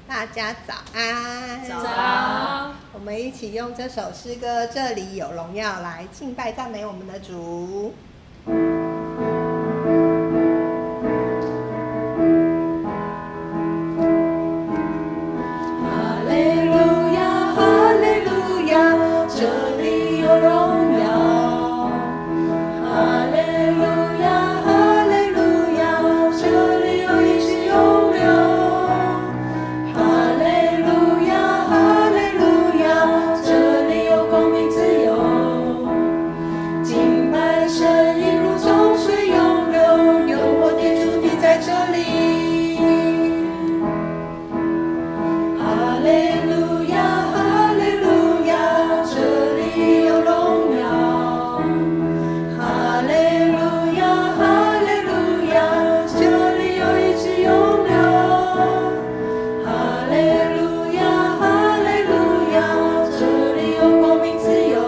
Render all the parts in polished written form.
大家早安。 早。 我们一起用这首诗歌《这里有荣耀》来敬拜赞美我们的主。 哈利路亚，哈利路亚，这里有荣耀。哈利路亚，哈利路亚，这里有一直永留。哈利路亚，哈利路亚，这里有光明自由。敬拜神音如众水涌流，有我的主题在这里。哈利路亚，哈利路亚，这里有荣耀。哈利路亚，哈利路亚，这里有一直永留。哈利路亚，哈利路亚，这里有光明自由。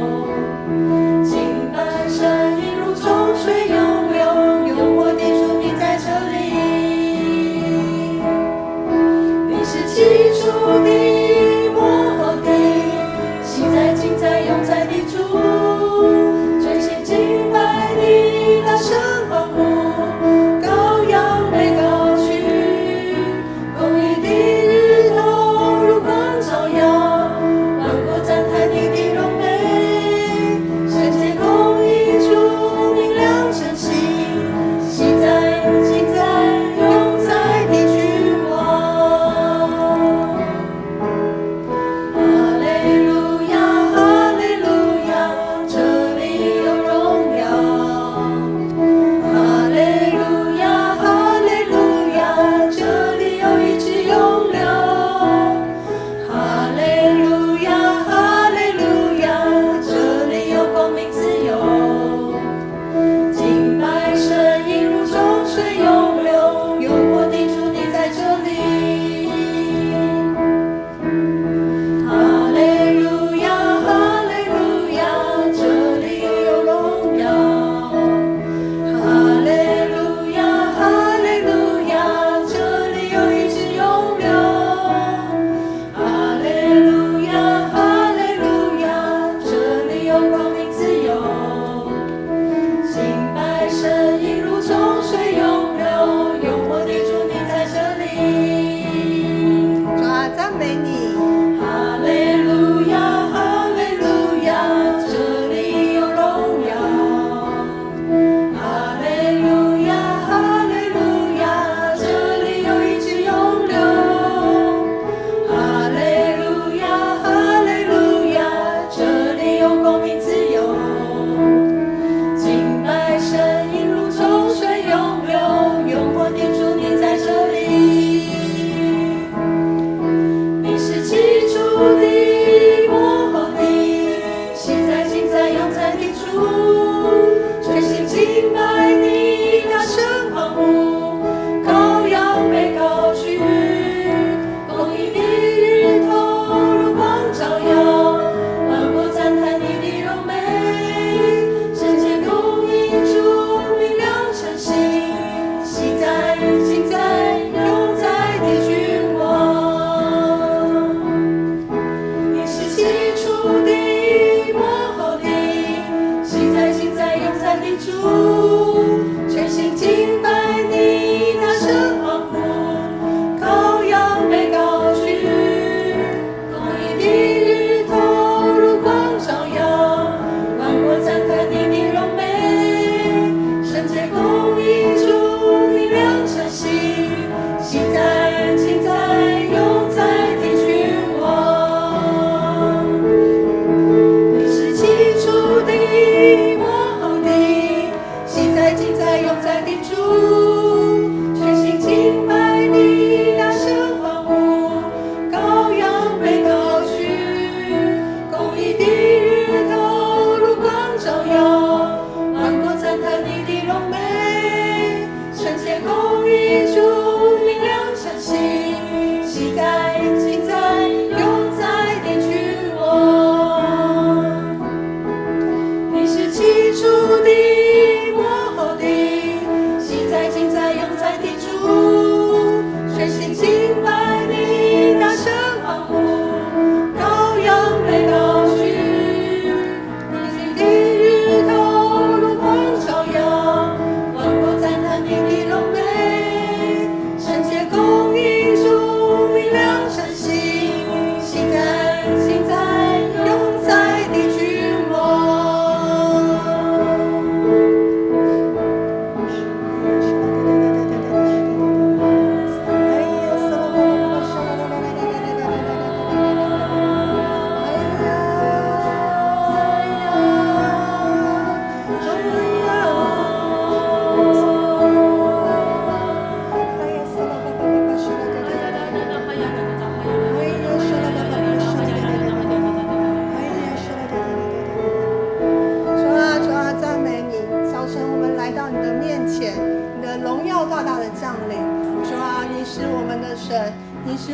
敬拜神音如众水涌流，有我的主题在这里。你是起初的，末后的，昔在今在永在的主，全心敬拜你，大声欢呼，羔羊被高举，公义的日头如光照耀，万国赞叹你的荣美，圣洁公义主明亮晨曦，昔在今在永在的君王。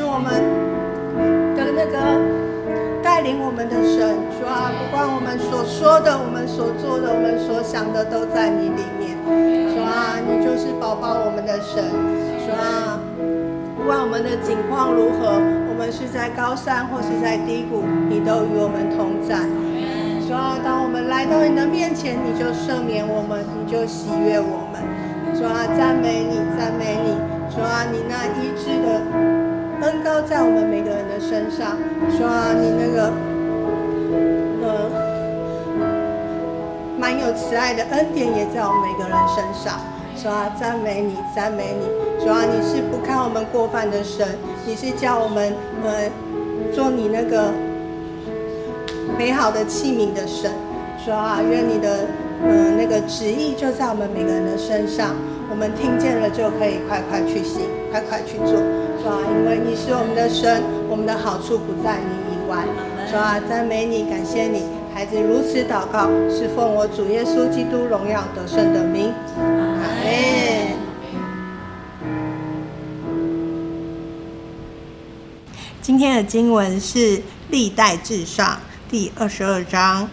我们的那个带领我们的神。主啊，不管我们所说的、我们所做的、我们所想的，都在你里面。主啊，你就是保我们的神。主啊，不管我们的境况如何，我们是在高山或是在低谷，你都与我们同在。主啊，当我们来到你的面前，你就赦免我们，你就喜悦我们。主啊，赞美你，赞美你。主啊，你那医治的恩膏在我们每个人的身上。主啊，你那个满有慈爱的恩典也在我们每个人身上。主啊，赞美你，赞美你。主啊，你是不看我们过犯的神，你是叫我们做你那个美好的器皿的神。主啊，愿你的那个旨意就在我们每个人的身上，我们听见了就可以快快去行，快快去做。主啊，因为你是我们的神，我们的好处不在你以外。主啊，赞美你，感谢你。孩子如此祷告，是奉我主耶稣基督荣耀得胜的名。阿们。今天的经文是历代志上第22章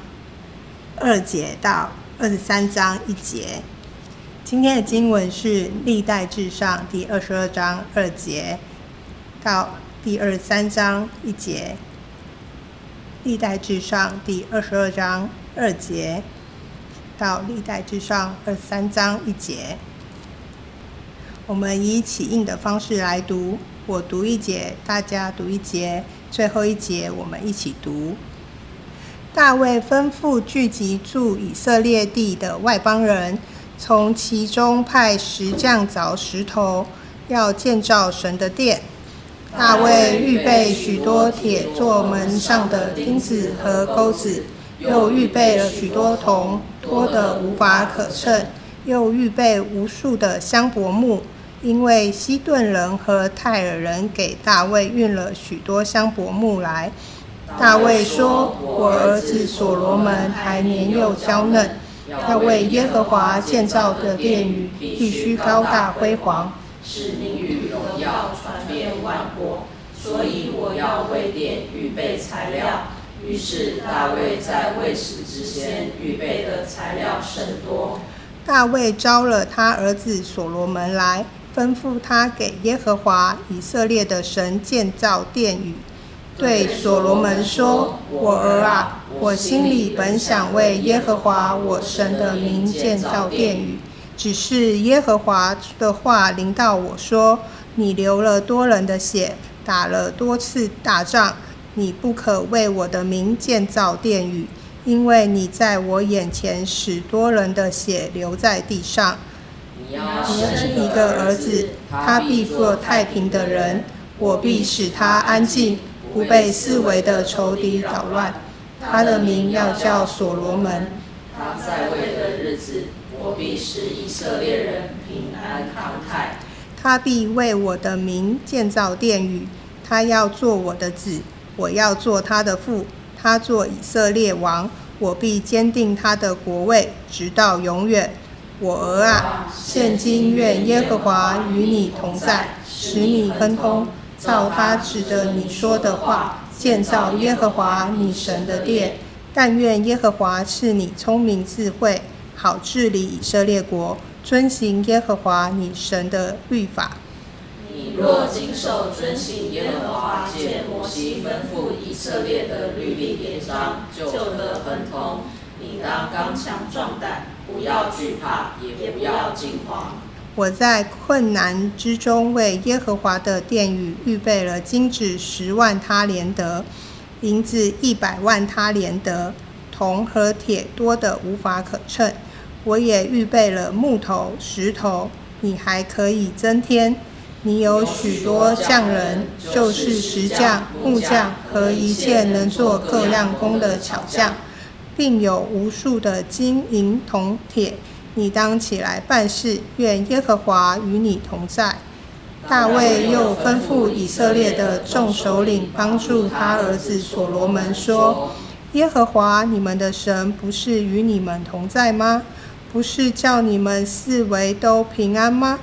2节到23章1节。今天的经文是历代志上第22章2节到第23章1节。历代志上第22章2节到历代志上23章1节。我们以起印的方式来读，我读一节，大家读一节，最后一节我们一起读。大卫吩咐聚集住以色列地的外邦人，从其中派石匠凿石头，要建造神的殿。大卫预备许多铁做门上的钉子和钩子，又预备了许多铜，多得无法可称，又预备无数的香柏木，因为西顿人和泰尔人给大卫运了许多香柏木来。大卫说：我儿子所罗门还年幼娇嫩，要为耶和华建造的殿宇必须高大辉煌， 使名誉荣耀传遍万国，所以我要为殿预备材料。于是大卫在未死之前预备的材料甚多。 大卫招了他儿子所罗门来，吩咐他给耶和华以色列的神建造殿宇，对所罗门说：我儿啊，我心里本想为耶和华我神的名建造殿宇，只是耶和华的话临到我说：你流了多人的血，打了多次大仗，你不可为我的名建造殿宇，因为你在我眼前使多人的血流在地上。你要生一个儿子，他必做太平的人，我必使他安静，不被四围的仇敌捣乱。他的名要叫所罗门。 他在位的日子，我必使以色列人平安康泰。 他必为我的名建造殿宇，他要做我的子，我要做他的父，他做以色列王，我必坚定他的国位，直到永远。我儿啊，现今愿耶和华与你同在，使你亨通，照他指着你说的话，建造耶和华你神的殿。但愿耶和华赐你聪明智慧，好治理以色列国，遵行耶和华你神的律法。 你若谨守遵行耶和华借摩西吩咐以色列的律例典章，就得亨通。你当刚强壮胆，不要惧怕，也不要惊慌。 我在困难之中为耶和华的殿宇预备了金子10万他连得，银子100万他连得，铜和铁多得无法可称。我也预备了木头、石头，你还可以增添。你有许多匠人，就是石匠、木匠和一切能做各样工的巧匠，并有无数的金银铜铁。你当起来办事，愿耶和华与你同在。大卫又吩咐以色列的众首领帮助他儿子所罗门说：耶和华你们的神不是与你们同在吗？不是叫你们四围都平安吗？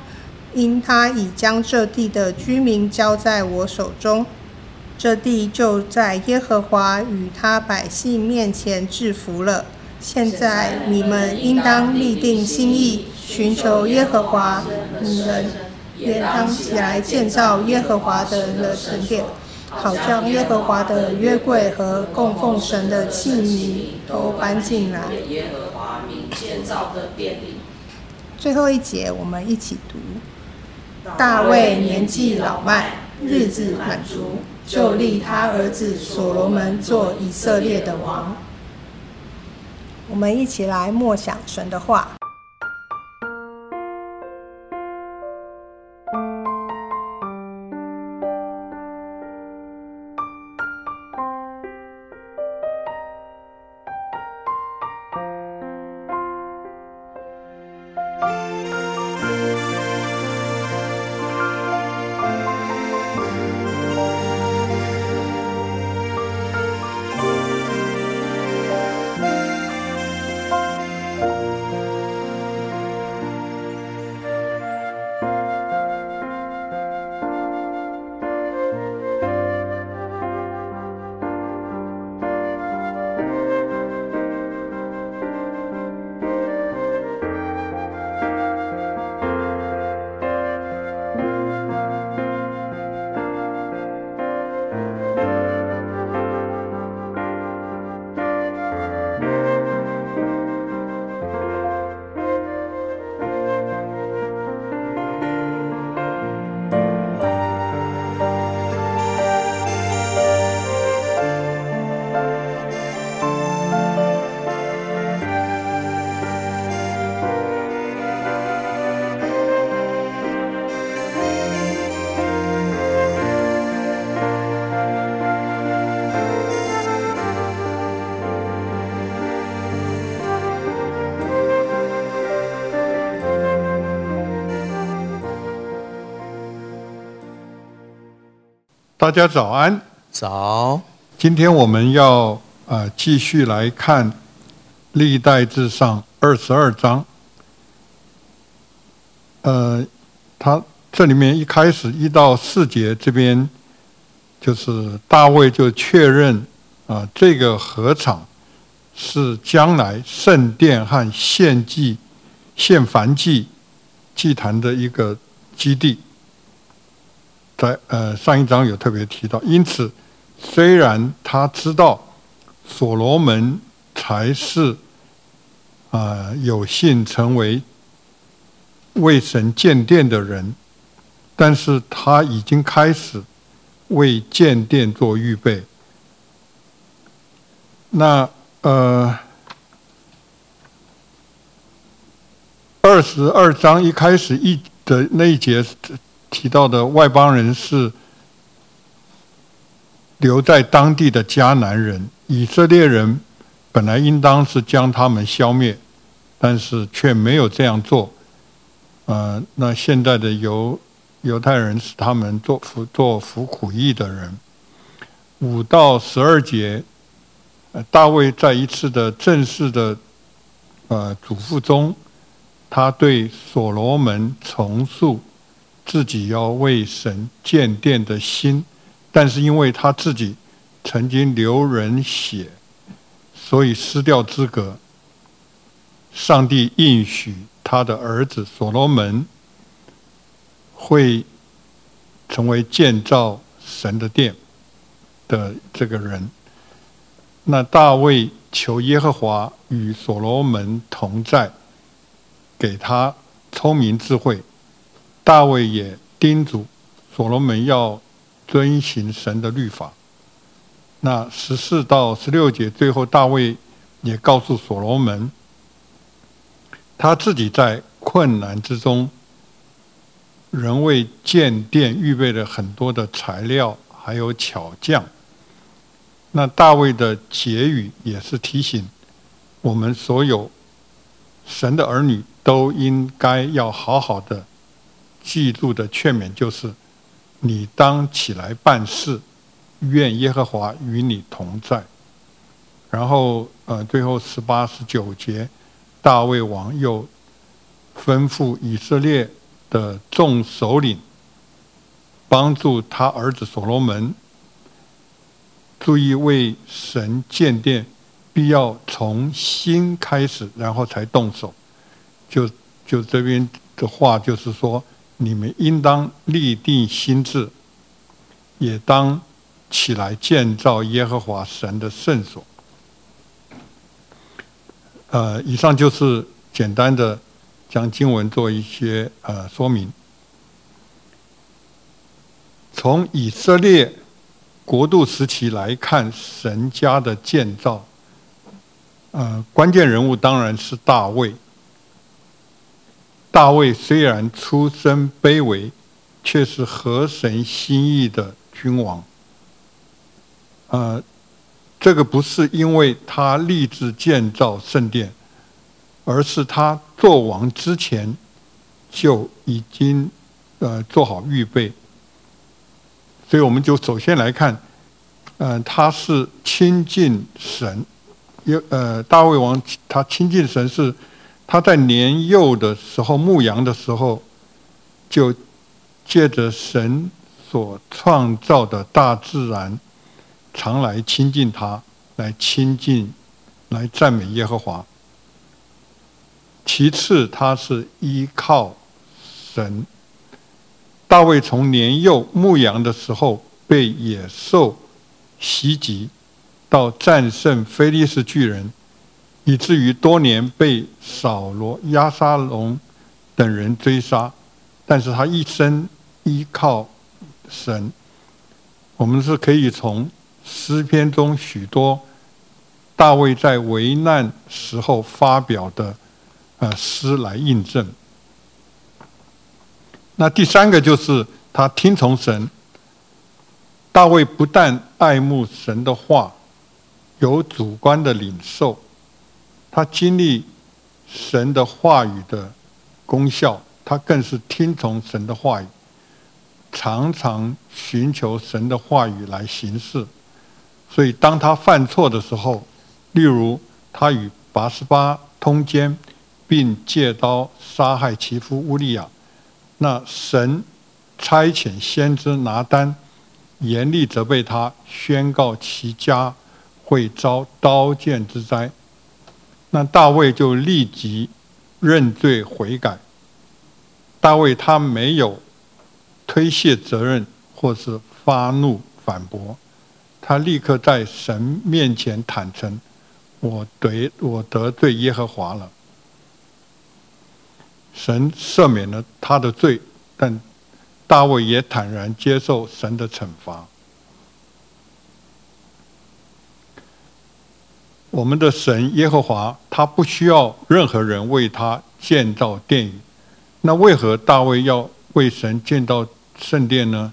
因他已将这地的居民交在我手中，这地就在耶和华与他百姓面前制服了。现在你们应当立定心意，寻求耶和华，你们也当起来建造耶和华的神殿，好将耶和华的约柜和供奉神的器皿都搬进来。 耶和华名建造的殿里。 最后一节我们一起读。大卫年纪老迈，日子满足，就立他儿子所罗门做以色列的王。我们一起来默想神的话。 大家早安。 早。 今天我们要继续来看历代志上22章。它这里面一开始1到4节这边，就是大卫就确认这个禾场是将来圣殿和献祭、献燔祭祭坛的一个基地。在上一章有特别提到，因此虽然他知道所罗门才是有幸成为为神建殿的人，但是他已经开始为建殿做预备。那22章一开始的那一节提到的外邦人是留在当地的迦南人，以色列人本来应当是将他们消灭，但是却没有这样做。那现在的犹太人使他们做服苦役的人。5到12节，大卫在一次的正式的嘱咐中，他对所罗门重述自己要为神建殿的心，但是因为他自己曾经流人血，所以失掉资格。上帝应许他的儿子所罗门会成为建造神的殿的这个人。那大卫求耶和华与所罗门同在，给他聪明智慧。大卫也叮嘱所罗门要遵行神的律法。那14到16节，最后大卫也告诉所罗门，他自己在困难之中，仍为建殿预备了很多的材料，还有巧匠。那大卫的结语也是提醒我们所有神的儿女都应该要好好的记住的劝勉，就是你当起来办事，愿耶和华与你同在。然后最后18、19节，大卫王又吩咐以色列的众首领帮助他儿子所罗门注意为神建殿，必要从心开始，然后才动手。就这边的话就是说，你们应当立定心志，也当起来建造耶和华神的圣所。以上就是简单的将经文做一些说明。从以色列国度时期来看，神家的建造，关键人物当然是大卫。大卫虽然出身卑微，却是合神心意的君王。这个不是因为他立志建造圣殿，而是他做王之前就已经做好预备。所以我们就首先来看，他是亲近神。大卫王他亲近神是他在年幼的时候牧羊的时候，就借着神所创造的大自然，常来亲近他，来亲近，来赞美耶和华。其次，他是依靠神。大卫从年幼牧羊的时候被野兽袭击，到战胜非利士巨人，以至于多年被扫罗、押沙龙等人追杀，但是他一生依靠神。我们是可以从诗篇中许多大卫在危难时候发表的诗来印证。那第三个就是他听从神。大卫不但爱慕神的话，有主观的领受，他经历神的话语的功效，他更是听从神的话语，常常寻求神的话语来行事。所以当他犯错的时候，例如他与拔示巴通奸，并借刀杀害其夫乌利亚，那神差遣先知拿单严厉责备他，宣告其家会遭刀剑之灾。那大卫就立即认罪悔改。大卫他没有推卸责任或是发怒反驳，他立刻在神面前坦诚，我得罪耶和华了。神赦免了他的罪，但大卫也坦然接受神的惩罚。我们的神耶和华，他不需要任何人为他建造殿宇。那为何大卫要为神建造圣殿呢？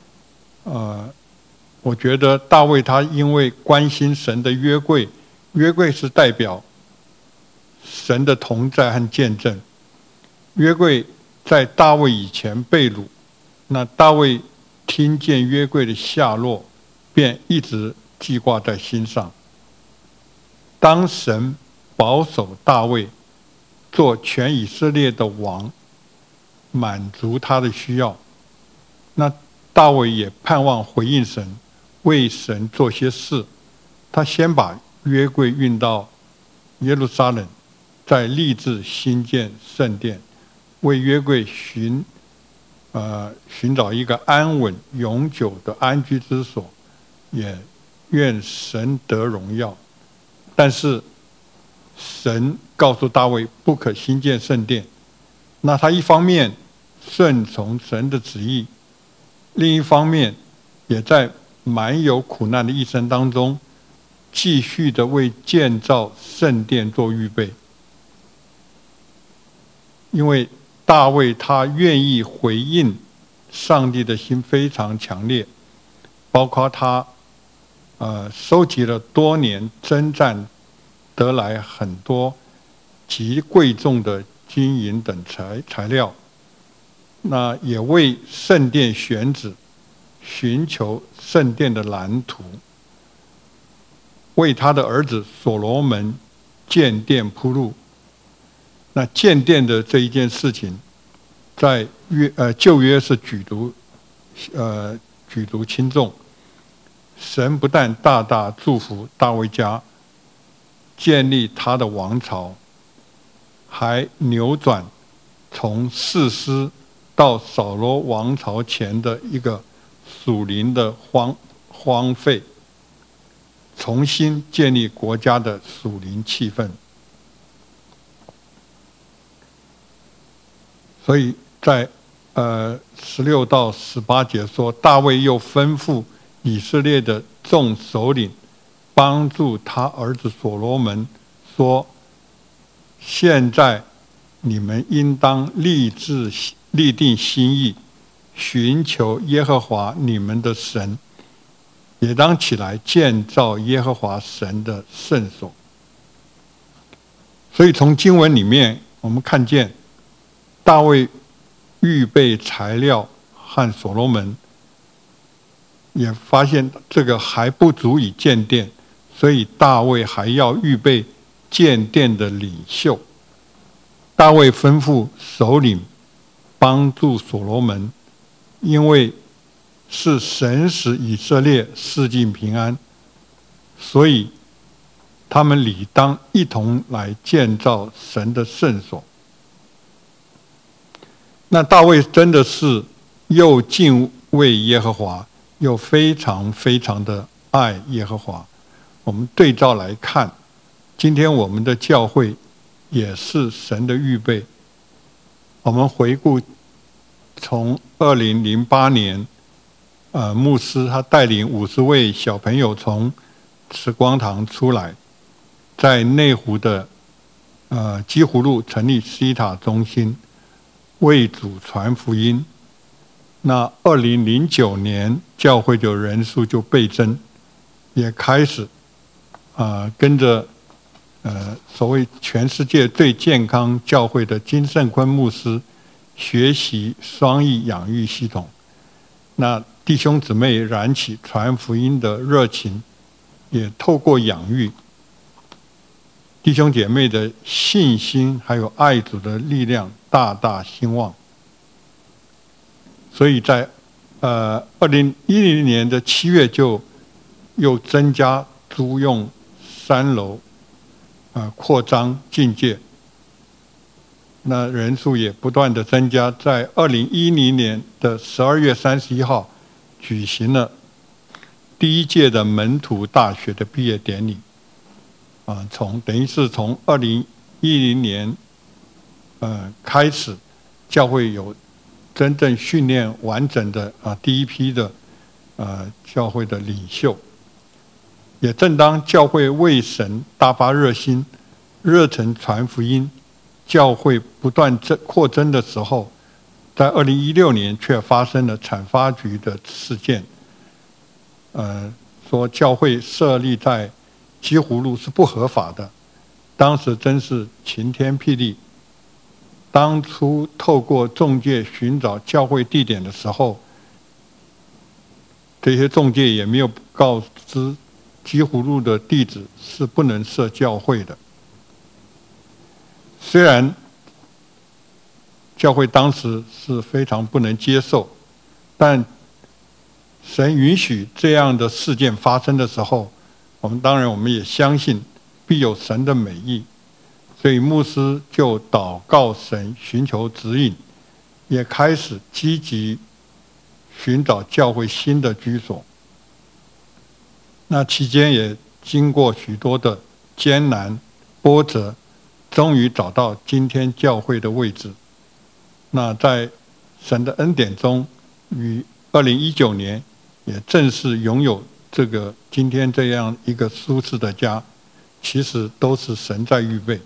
我觉得大卫他因为关心神的约柜，约柜是代表神的同在和见证。约柜在大卫以前被掳，那大卫听见约柜的下落，便一直记挂在心上。当神保守大卫做全以色列的王，满足他的需要，那大卫也盼望回应神，为神做些事。他先把约柜运到耶路撒冷，再立志兴建圣殿，为约柜寻找一个安稳永久的安居之所，也愿神得荣耀。但是神告诉大卫不可兴建圣殿，那他一方面顺从神的旨意，另一方面也在满有苦难的一生当中，继续的为建造圣殿做预备。因为大卫他愿意回应上帝的心非常强烈，包括他收集了多年征战得来很多极贵重的金银等材料，那也为圣殿选址，寻求圣殿的蓝图，为他的儿子所罗门建殿铺路。那建殿的这一件事情，在旧约是举足轻重，神不但大大祝福大卫家，建立他的王朝，还扭转从士师到扫罗王朝前的一个属灵的荒废，重新建立国家的属灵气氛。所以在16到18节说，大卫又吩咐以色列的众首领帮助他儿子所罗门说：现在你们应当立定心意，寻求耶和华你们的神，也当起来建造耶和华神的圣所。所以从经文里面我们看见大卫预备材料和所罗门也发现这个还不足以建殿，所以大卫还要预备建殿的领袖。大卫吩咐首领帮助所罗门，因为是神使以色列四境平安，所以他们理当一同来建造神的圣所。那大卫真的是又敬畏耶和华，又非常非常的爱耶和华。我们对照来看，今天我们的教会也是神的预备。我们回顾从2008年牧师他带领50位小朋友从慈光堂出来，在内湖的基湖路成立西塔中心，为主传福音。那2009年教会的人数就倍增，也开始跟着所谓全世界最健康教会的金圣坤牧师学习双翼养育系统。那弟兄姊妹燃起传福音的热情，也透过养育弟兄姐妹的信心还有爱主的力量大大兴旺。所以在2010年的7月就又增加租用3楼，扩张境界，那人数也不断的增加。在2010年的12月31号举行了第1届的门徒大学的毕业典礼，等于是从2010年开始，教会有真正训练完整的第一批的教会的领袖。也正当教会为神大发热心，热忱传福音，教会不断扩增的时候，在2016年却发生了产发局的事件，说教会设立在基湖路是不合法的。当时真是晴天霹雳。当初透过仲介寻找教会地点的时候，这些仲介也没有告知基湖路的地址是不能设教会的。虽然教会当时是非常不能接受，但神允许这样的事件发生的时候，我们也相信必有神的美意。所以牧师就祷告神，寻求指引，也开始积极寻找教会新的居所。那期间也经过许多的艰难波折，终于找到今天教会的位置。那在神的恩典中，于2019年也正式拥有这个今天这样一个舒适的家，其实都是神在预备。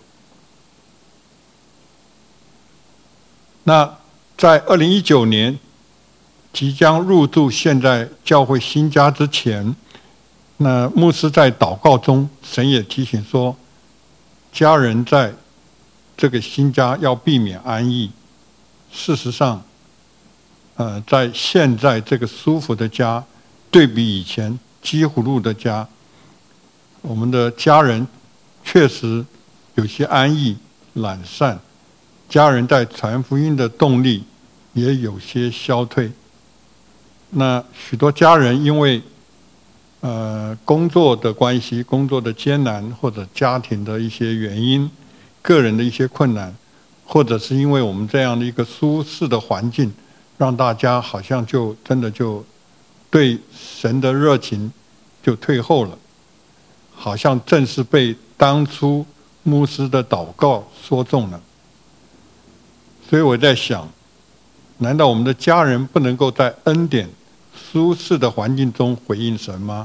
那在2019年即将入住现在教会新家之前，那牧师在祷告中，神也提醒说，家人在这个新家要避免安逸。事实上，在现在这个舒服的家，对比以前基湖路的家，我们的家人确实有些安逸懒散，家人在传福音的动力也有些消退。那许多家人因为工作的关系，工作的艰难，或者家庭的一些原因，个人的一些困难，或者是因为我们这样的一个舒适的环境，让大家好像就真的就对神的热情就退后了，好像正是被当初牧师的祷告说中了。所以我在想，难道我们的家人不能够在恩典舒适的环境中回应神吗？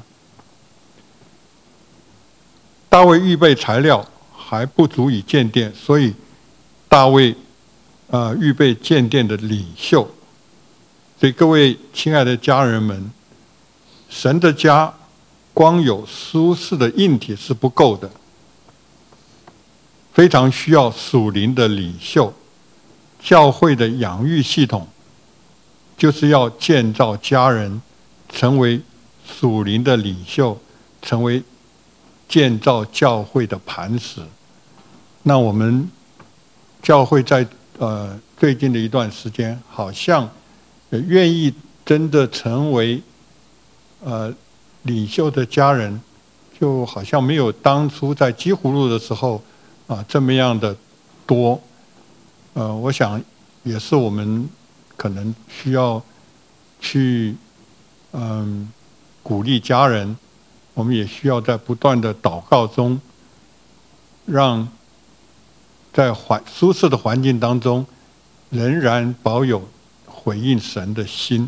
大卫预备材料还不足以建殿，所以大卫预备建殿的领袖。所以各位亲爱的家人们，神的家光有舒适的硬体是不够的，非常需要属灵的领袖。教会的养育系统就是要建造家人成为属灵的领袖，成为建造教会的磐石。那我们教会在最近的一段时间，好像愿意真的成为领袖的家人，就好像没有当初在基湖路的时候这么样的多。我想也是我们可能需要去鼓励家人，我们也需要在不断的祷告中，让在舒适的环境当中，仍然保有回应神的心。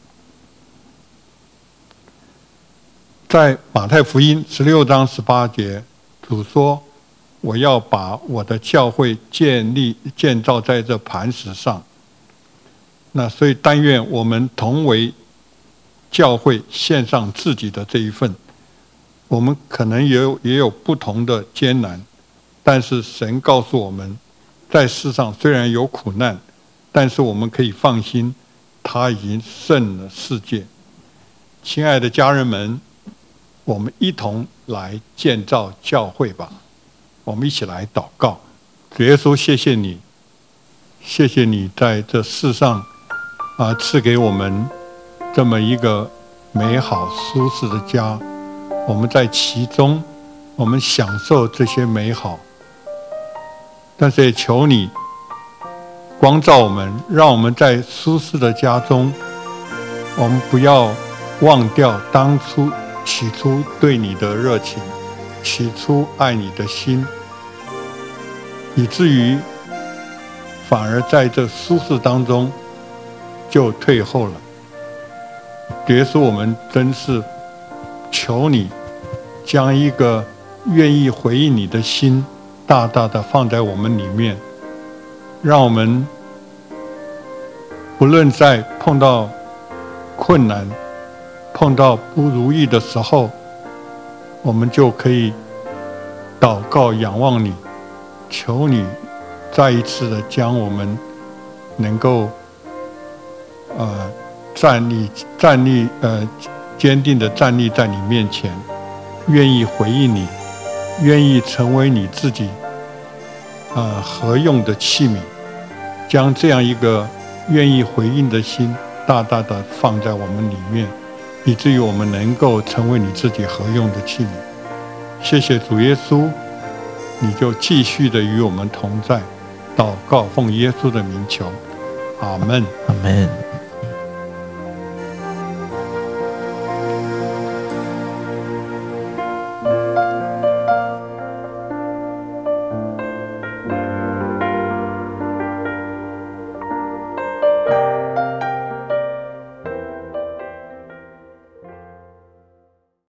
在马太福音16章18节，主说：“我要把我的教会建造在这磐石上。”那所以但愿我们同为教会献上自己的这一份。我们可能也有不同的艰难，但是神告诉我们，在世上虽然有苦难，但是我们可以放心，他已经胜了世界。亲爱的家人们，我们一同来建造教会吧。我们一起来祷告。主耶稣，谢谢你，谢谢你在这世上赐给我们这么一个美好舒适的家，我们在其中，我们享受这些美好。但是也求你光照我们，让我们在舒适的家中，我们不要忘掉当初起初对你的热情，起初爱你的心，以至于反而在这舒适当中就退后了。耶稣，我们真是求你将一个愿意回应你的心大大的放在我们里面，让我们不论在碰到困难，碰到不如意的时候，我们就可以祷告仰望你，求你再一次的将我们能够坚定的站立在你面前，愿意回应你，愿意成为你自己合用的器皿，将这样一个愿意回应的心大大的放在我们里面，以至于我们能够成为你自己合用的器皿。谢谢主耶稣，你就继续的与我们同在。祷告奉耶稣的名求，阿们。 阿们。